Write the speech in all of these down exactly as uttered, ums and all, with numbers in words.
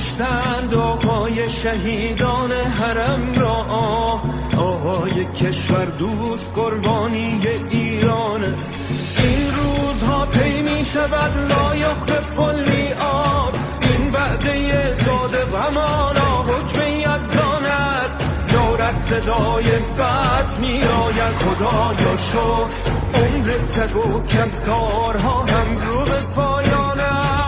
کشتند آقای شهیدان حرم را، آقای کشور دوست قربانی ایران. این روزها طی می شود لایق کلی آب، این وعده صادق همانا حکم یزدانت، دارد صدای بد می آید خدایا شکر، عمر سگ و کمکارها هم رو به پایانت.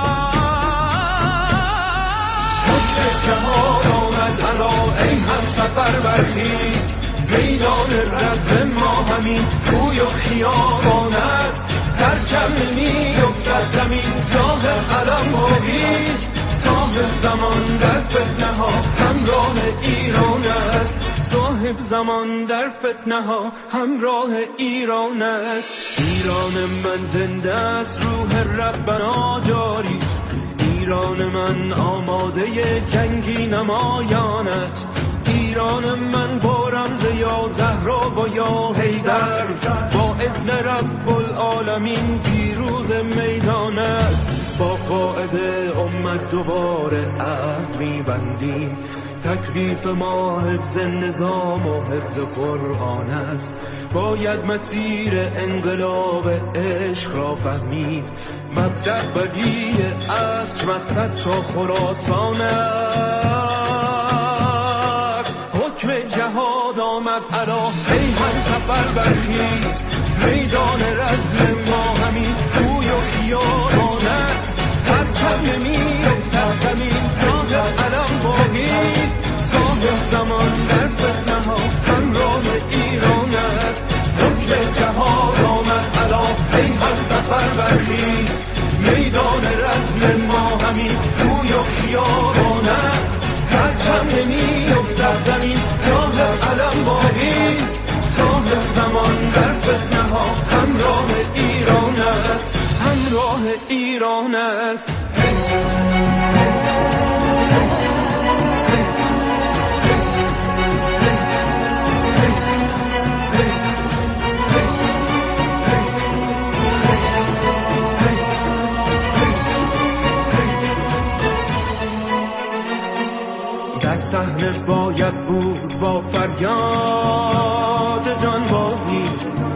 حکم جهان آمد علا ای هم سفر برخیز، میدان رزم ما همین کوی و خیابان است، پرچم نمی‌افتد زمین صاحب علم باقی، صاحب زمان در فتنه ها همراه ایران است، صاحب زمان در فتنه ها همراه ایران است. ایران من زنده است، روح ربنا جاری، ایران من آماده جنگی نمایان است، ایران من با رمز یا زهرا و یا حیدر، با اذن رب العالمین پیروز میدان است، با قائد امت دوباره عهد می‌بندیم، تکلیف ما حفظ نظام و حفظ قرآن است، باید مسیر انقلاب عشق را فهمید، مبدأ ولی اصل مقصد تا خراسان است. حکم جهاد آمد علا ای هم سفر برخیز، میدان رزم ما همین کوی و خیابان است، پرچم نمی‌افتد زمین صاحب علم باقی، صاحب زمان در فتنه ها همراه ایران است. حکم جهاد آمد علا ای هم سفر برخیز، میدان رزم ما همین کوی و خیابان است، پرچم نمی‌افتد زمین صاحب علم باقی، صاحب زمان در فتنه ها همراه ایران است، همراه ایران است. در صحنه باید بود با فریاد جانبازی،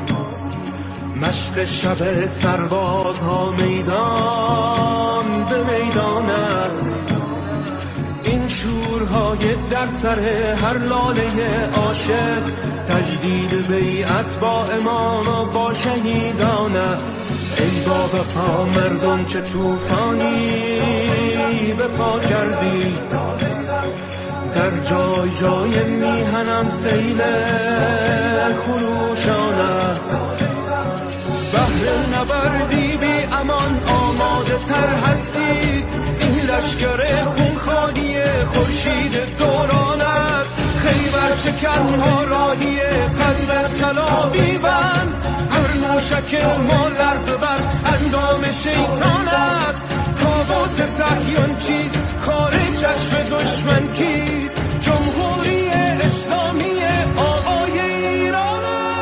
مشق شب سربازها میدان به میدان است، این شورهای در سر هر لاله عاشق، تجدید بیعت با امام و با شهیدان است. ای با وفا مردم چه طوفانی به پا کردی، در جای جای میهنم سیل خروشان است، بهر نبردی بی امان آماده تر هستید، این لشکر خونخواری خورشید دوران است، خیبر شکنها راهی قلب خلابی بند، هر موشک ما لرزه بر اندام شیطان است، تابوت صهیون چیست کار چشم دشمن کیست، جمهوری اسلامی آقای ایران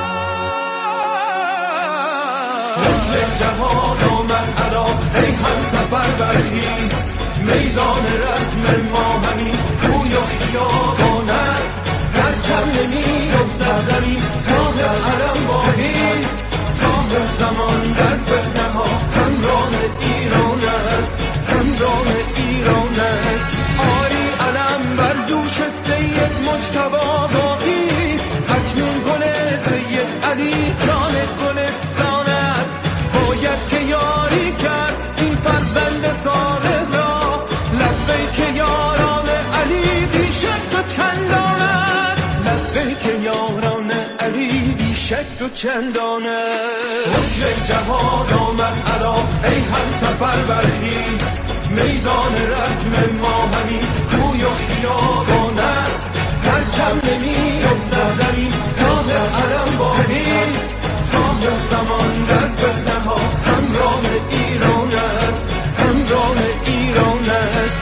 است. جهان آمد علا ای هم سفر برخیز، میدان رزم ما همین کوی و خیابان است، پرچم نمی‌افتد زمین صاحب علم باقی، صاحب زمان در فتنه ها همراه ایران است، همراه ایران است. آری علم بر دوش سید مجتبی باقی است، اکنون گل سید علی جان گلستان است، باید که یاری کرد این فرزند صالح را، لبیک یاران علی بی شک و چندان است، لبیک یاران علی بی شک و چندان است. حکم جهاد آمد علا ای هم سفر برخیز، میدان رزم ما همین کوی و خیابان است، پرچم نمی‌افتد زمین صاحب علم باقی، صاحب زمان در فتنه ها همراه ایران است، همراه ایران است.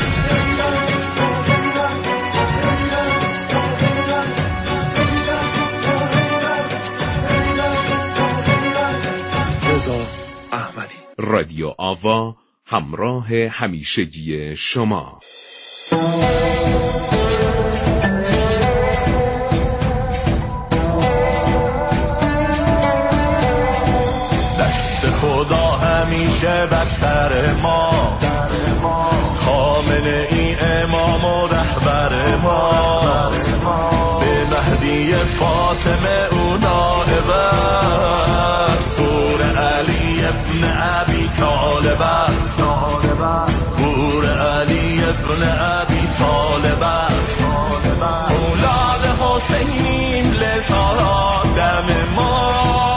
رضا احمدی، رادیو آوا، همراه همیشگی شما. خدا همیشه بر سر ماست، خامنه ای امام و رهبر ماست، به مهدی فاطمه او نائب است، بور علی ابن ابی طالب است، بور علی ابن ابی طالب است، اولاد حسینیم لسارا دم ما،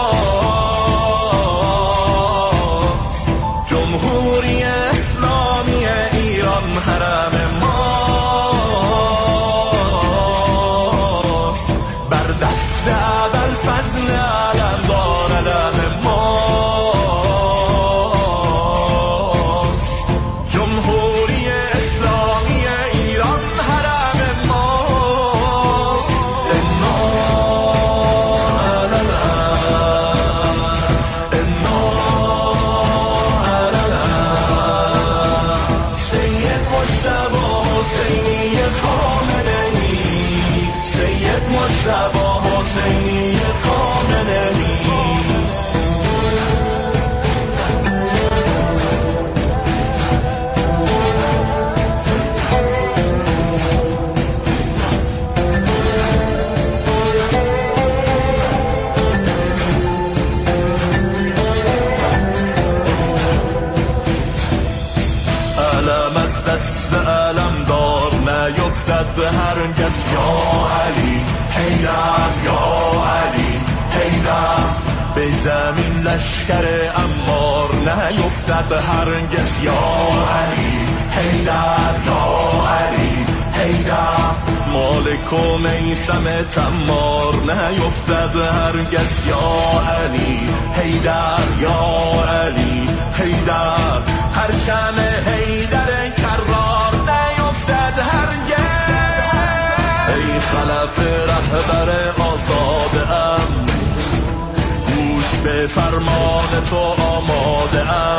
جمهوری اسلامی ایران حرم ماست، بر دست ابوالفضل علمدار علم ماست، جمهوری اسلامی ایران حرم ماست، انا مجتبی حسینی خامنه‌ای. علم از دست علمدار نیفتد به هرگز یا علی، حیدر یا علی حیدر، به زمین لشکر عمار نیفتد هرگز یا علی حیدر یا علی حیدر، مالک و میثم تمار نیفتد هرگز یا علی حیدر یا علی حیدر، پرچم حیدر کرار نیفتد هرگز، ای خلف رهبر آزاده ام، گوش به فرمان تو آماده ام،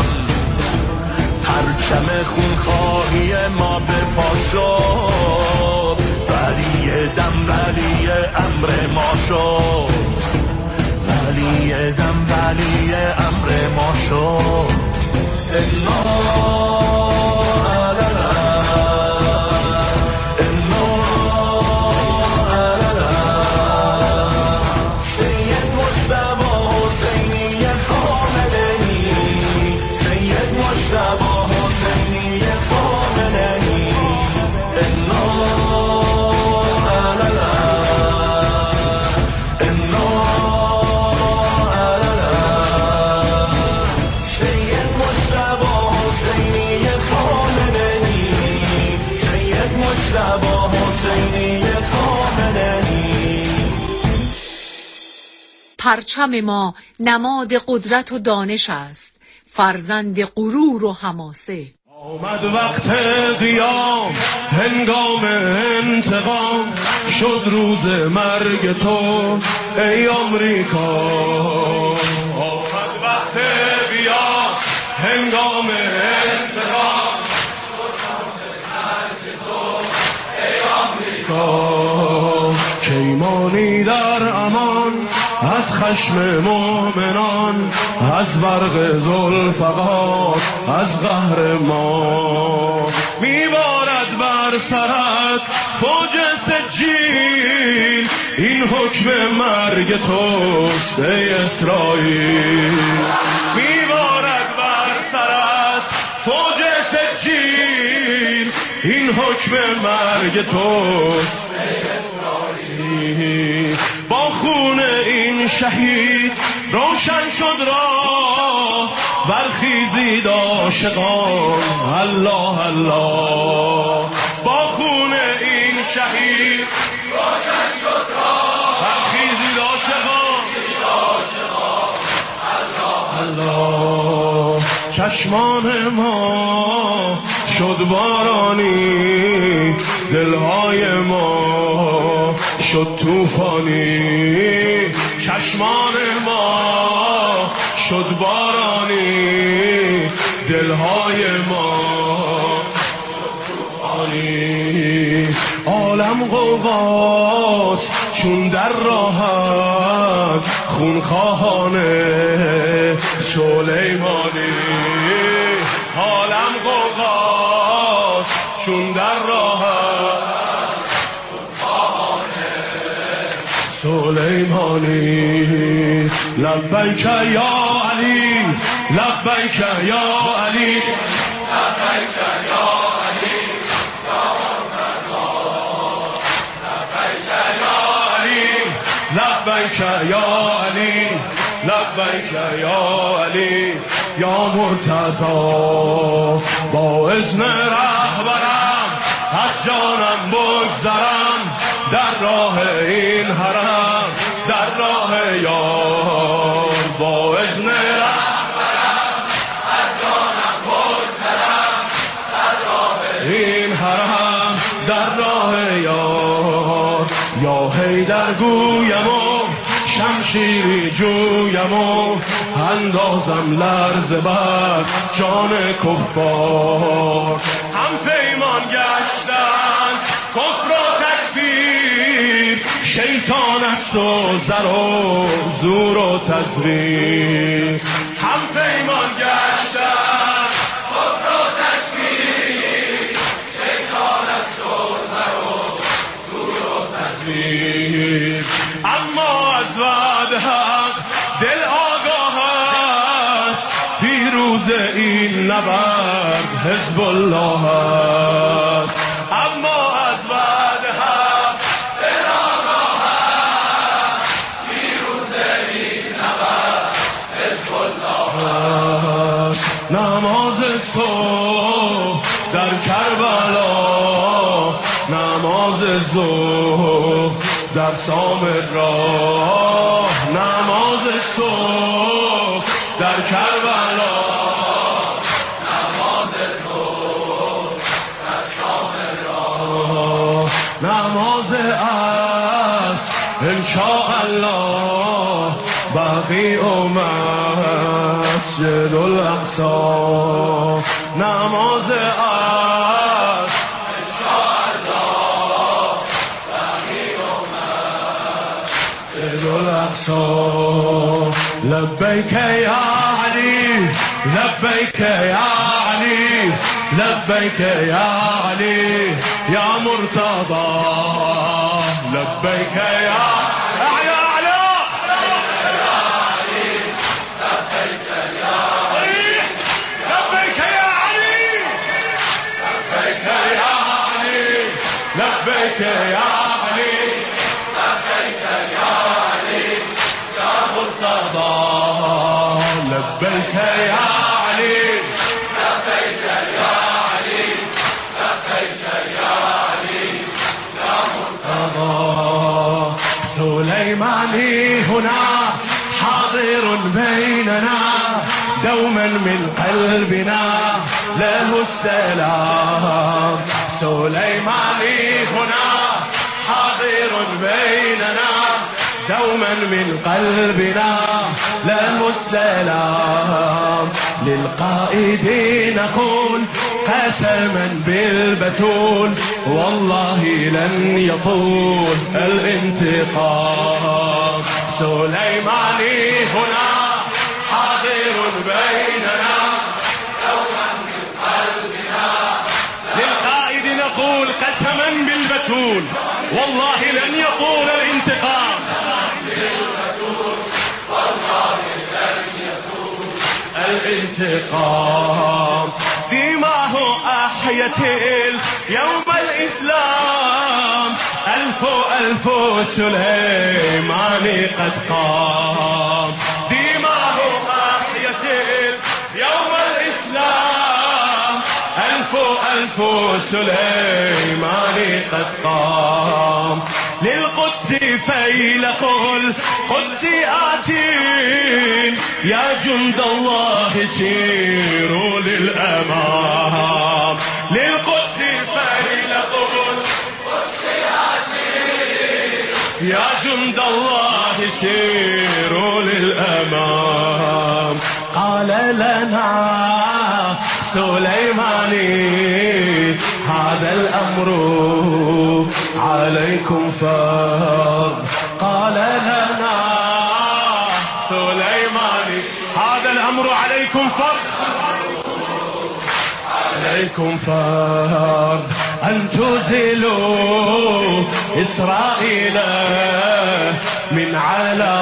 پرچم خونخواهی ما به پا شد، ولی دم ولی امر ما شد، ولی دم ولی امر ما شد، انا پرچم ما نماد قدرت و دانش است، فرزند غرور و حماسه. آمد وقت قیام، هنگام انتقام، شد روز مرگ تو ای آمریکا، آمد وقت قیام، هنگام انتقام، شد روز مرگ تو ای آمریکا، کیمانی در امان از خشم مومنان، از برق ذوالفقار، از قهر ما، میبارد بر سرت فوج سجیل، این حکم مرگ توست ای اسرائیل، میبارد بر سرت فوج سجیل، این حکم مرگ توست ای اسرائیل، با خون این شهید روشن شد راه، برخیزید عاشقان الله الله، با خون این شهید روشن شد راه، برخیزید عاشقان الله الله، چشمان ما شد بارانی، دلهای ما شد طوفانی، چشمان ما شد بارانی، دلهای ما شد طوفانی، عالم غوغاست چون در راهت خونخواهان سلیمانی. عالم غوغاست چون در راهت خونخواهان سلیمانی. لبیک یا علی، لبیک یا علی، لبیک یا علی، یا مرتضی. لبیک یا علی، لبیک یا علی، لبیک یا علی، یا مرتضی. با اذن رهبرم از جانم بگذرم در راه این حرم، در راه یار. با اذن رهبرم از جانم بگذرم در راه این حرم، در راه یار. یا حیدر گویم و شمشیری جویم و اندازم لرز بر جان کفار. هم پیمان گشتن کفر و تکفیر، شیطان است و زر و زور و تزویر. هم پیمان گشتن کفر و تکفیر، شیطان است و زر و زور و تزویر. اما از وعد حق دل آگاه است، پیروز این نبرد حزب الله است. اما از وعد حق دل آگاه است، پیروز این نبرد حزب الله است. نماز صبح در کربلا، نماز ظهر در سامرا، نماز صبح در کربلا، نماز ظهر در سامرا. نماز عصر انشاءالله بقیع و مسجد الاقصی. نماز عصر انشاءالله بقیع و مسجد الاقصی. لبیک یا علی، لبیک یا علی، لبیک یا علی، یا مرتضی. لبیک یا اعلی اعلی، لبیک یا علی، لبیک یا علی، لبیک یا علی، لبیک یا علی، لبیک یا علی، یا مرتضی. لبیک یا علی، لبیک یا علی، لبیک یا علی، یا مرتضی. سلیمانی هنا حاضر بیننا، دوما من قلبنا له السلام. سلیمانی هنا حاضر بیننا، دوما من قلبنا له السلام. للقائدين نقول قسما بالبتول، والله لن يطول الانتقام. سليماني هنا حاضر بيننا، دوما من قلبنا. للقائد نقول قسما بالبتول، والله لن يطول الانتقام. والله لن يطول الانتقام. دماه أحيت اليوم الإسلام، ألف ألف سليماني قد قام. دماه أحيت اليوم الإسلام، ألف ألف سليماني قد قام. للقدس فيلق القدس آتين، يا جند الله سيروا للأمام. للقدس فيلق القدس آتين، يا جند الله سيروا للأمام. قال لنا سليماني هذا الأمر عليكم فرض. قال لنا سليماني هذا الأمر عليكم فرض، عليكم فرض أن تزيلوا إسرائيل من على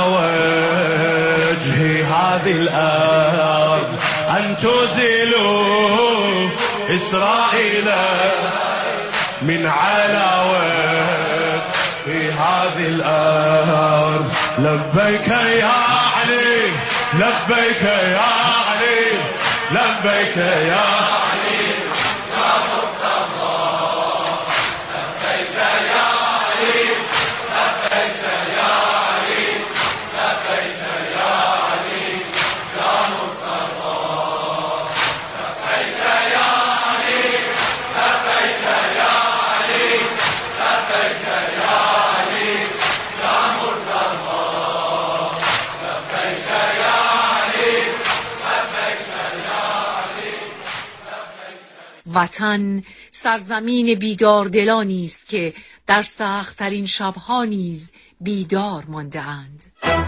وجه هذه الأرض، أن تزيلوا إسرائيل من على وجه هذه الأرض. لبيك يا علي، لبيك يا علي، لبيك يا علي يا مرتضى، لبيك يا علي، لبيك يا علي، لبيك يا علي يا مرتضى، لبيك يا علي، لبيك يا علي، لبيك يا علي يا مرتضى، لبيك يا علي، لبيك يا علي. وطن سرزمین بیداردلانی است که در سخت‌ترین شب‌ها نیز بیدار مانده اند.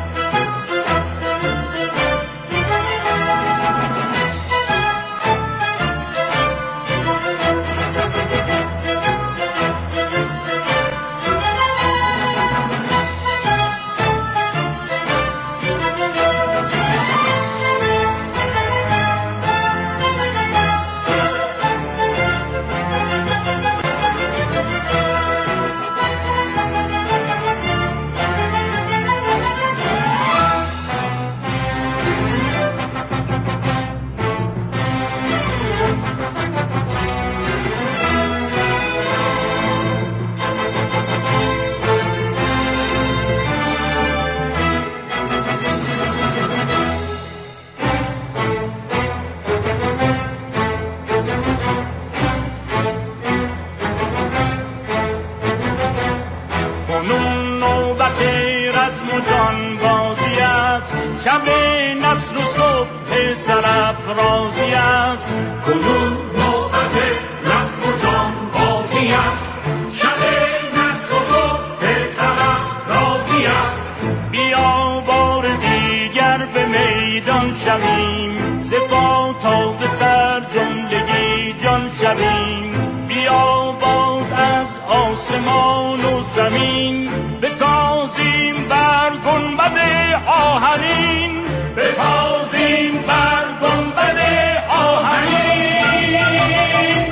شب نصر و صبح سرافرازی است، کنون نوبت رسم و جانبازی است، شب نصر و صبح سرافرازی است. بیا بار دیگر به میدان شویم، ز پا تا به سر جملگی جان شویم. بیا باز از آسمان و زمین بتازیم بر گنبد آهنین، بتازیم بر گنبد آهنین.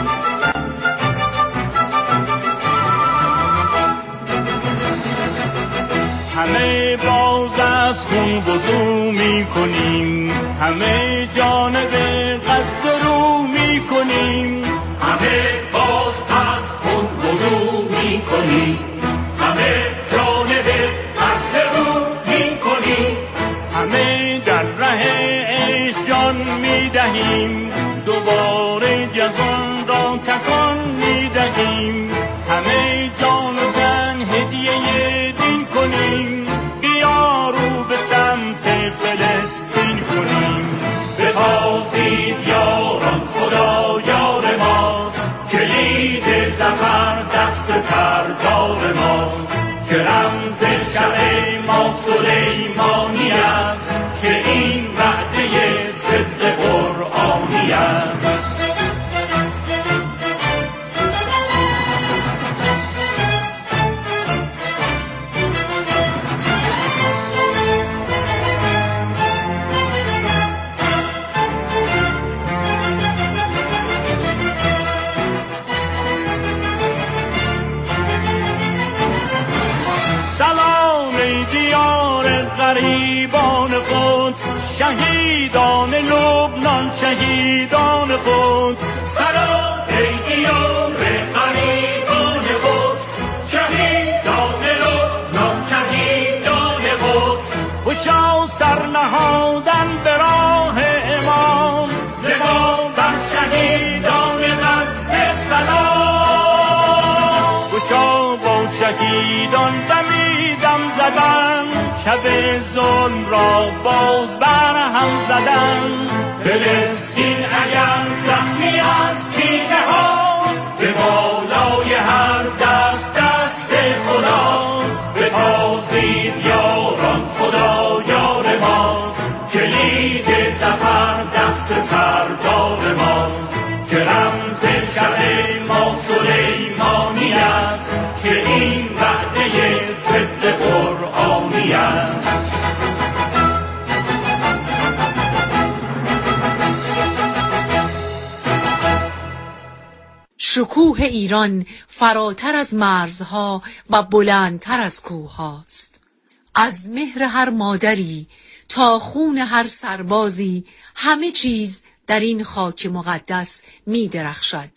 همه باز از خون وضو می کنیم، همه جانب قد رو می کنیم، همه باز از خون وضو می کنیم، همه جانب قد رو می کنیم، همه در ره عشق جان می دهیم، دوباره جهان را تکان می دهیم، همه جان و تن هدیه دین کنیم، بیا رو به سمت فلسطین کنیم. بتازید یاران خدا یار ماست، کلید ظفر دست سردار ماست، که رمز شب ما سلیمانی است، که این وعده صدق قرآنی است. سلام ای دیار غریبان قدس، شهیدان لبنان، شهیدان قدس. سلام ای دیار غریبان قدس، شهیدان لبنان، شهیدان قدس. خوشا سر نهادن به راه امام، زبا بر شهیدان غزه سلام. خوشا با شهیدان دمیدم زدن، شب ظلم را باز بر هم زدن. فلسطین اگر زخمی از کینه هاست، به بالای هر دست قرآنی است. شکوه ایران فراتر از مرزها و بلندتر از کوه هاست. از مهر هر مادری تا خون هر سربازی همه چیز در این خاک مقدس می درخشد.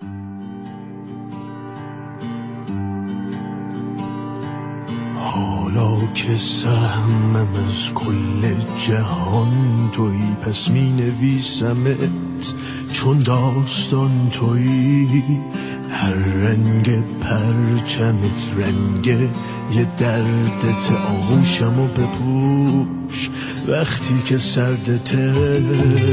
حالا که سهمم از کل جهان تویی، پس می نویسمت چون داستان تویی. هر رنگ پرچمت رنگ یه دردت، آغوشمو بپوش وقتی که سردته.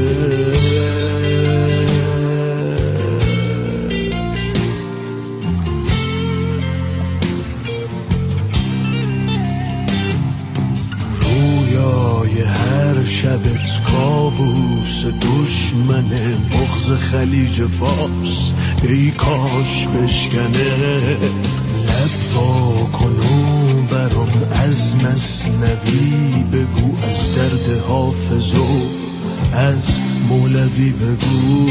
هر شبت کابوس دشمنه، بغض خلیج فارس ای کاش بشکنه. لب وا کن و برام از مثنوی بگو، از درد حافظ و از مولوی بگو.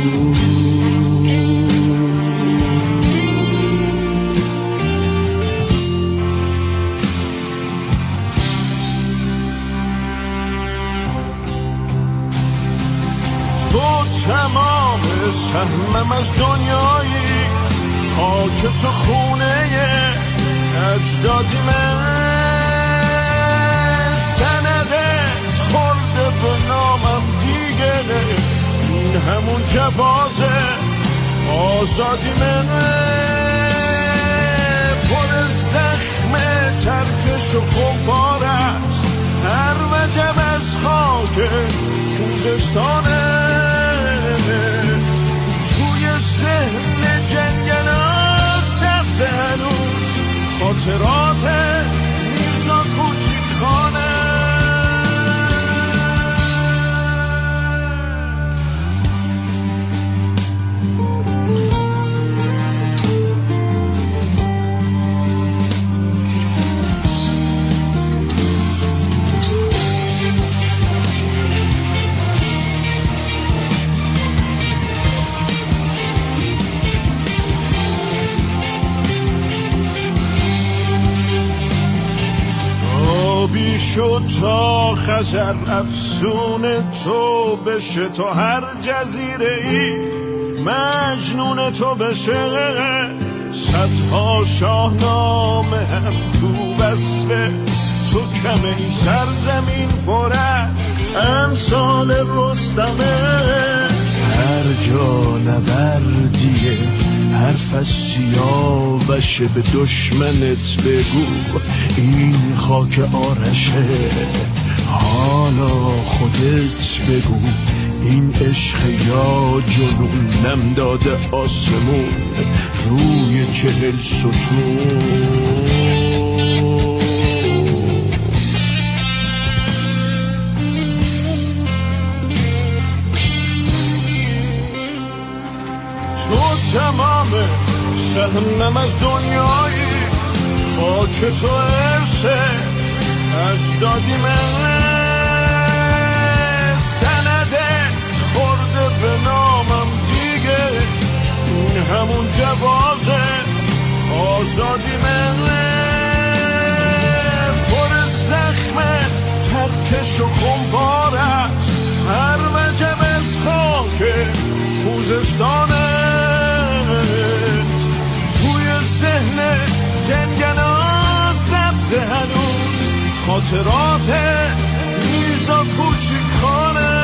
تمام سهمم از دنیایی، خاک تو خونه اجدادیمه. سندت خورده به نامم دیگه، این همون جوازه آزادیمه. پر زخم ترکش و خمپارت، هر وجب از خاک خوزستانه. توی ذهن جنگلا سبز هنوز خاطرات میرزا کوچیک خانه. شد تا خزر افسون تو بشه، تا هر جزیره ای مجنون تو بشه. صدها شاهنامه هم تو وصفه تو کمه، این سرزمین پر از امثال رستمه. هر جا نبردیه حرف از سیاوشه، به دشمنت بگو این خاک آرشه. حالا خودت بگو این عشق یا جنون، نم داده آسمون روی چهل ستون. تمام سهمم از دنیایی، خاک تو ارسه اجدادیمه. سندت خورده به نامم دیگه، این همون جوازه آزادیمه. پر زخم ترکش و خمپارت، هر وجب از خاک خوزستانه. توی ذهن جنگلا سبز هنوز خاطرات میرزا کوچیک خانه.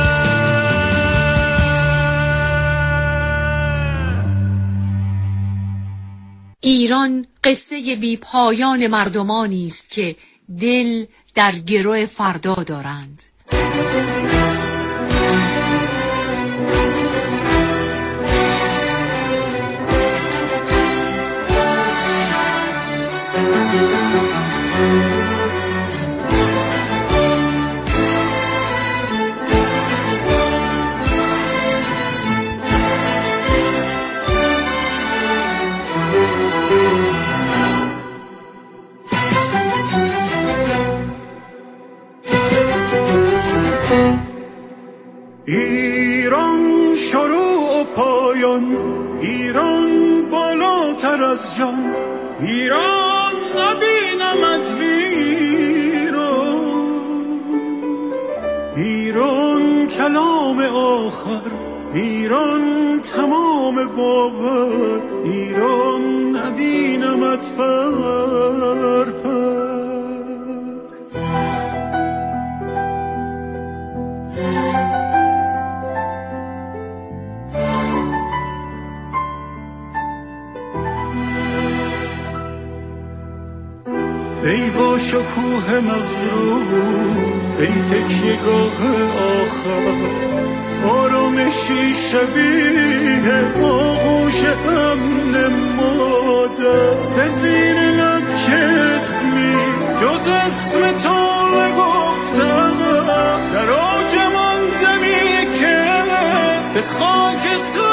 ایران قصه بی پایان مردمانی است که دل در گرو فردا دارند. بالاتر از جان. ایران نبینمت ویران، ایران کلام آخر، ایران تمام باور، ایران نبینمت پر پر. ای با شکوه مغرور، ای تکیه‌گاه آخر، آرامشی شبیه آغوش امن مادر. به زیر لب که اسمی جز اسم تو نگفتم، در آجمان دمی که به خاک تو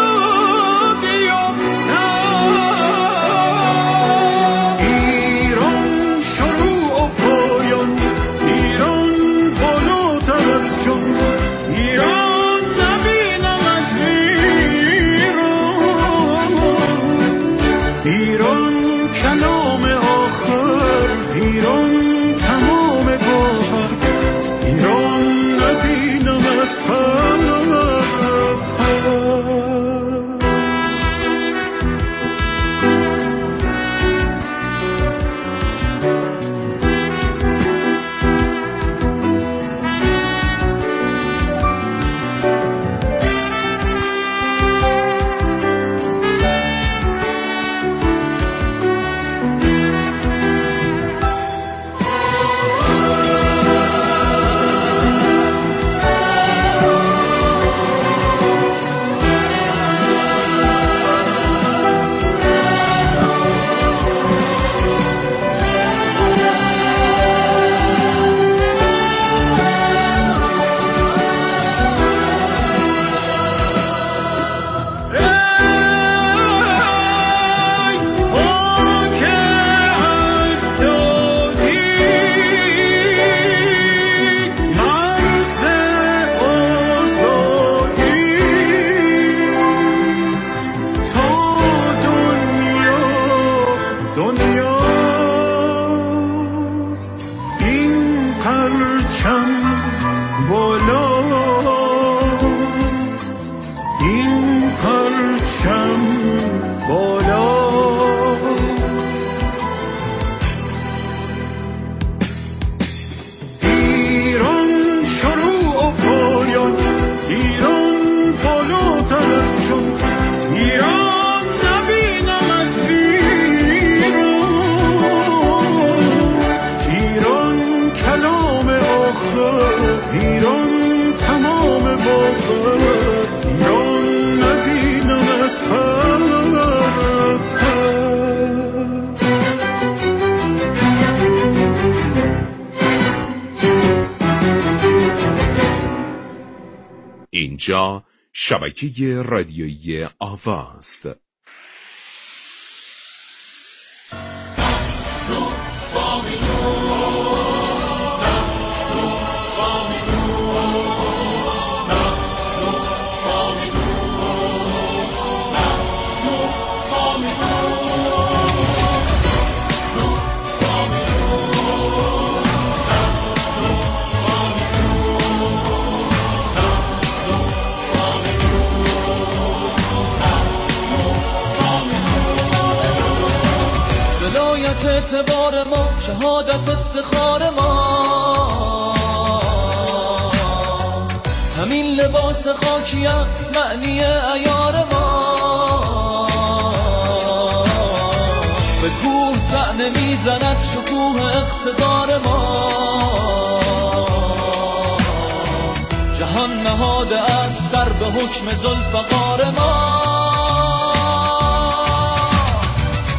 اینجا شبکه رادیویی آواست. اعتبار ما، شهادت افتخار ما، همین لباس خاکی است معنی عیار ما. به کوه طعنه میزند شکوه اقتدار ما، جهان نهاده از سر به حکم ذوالفقار ما.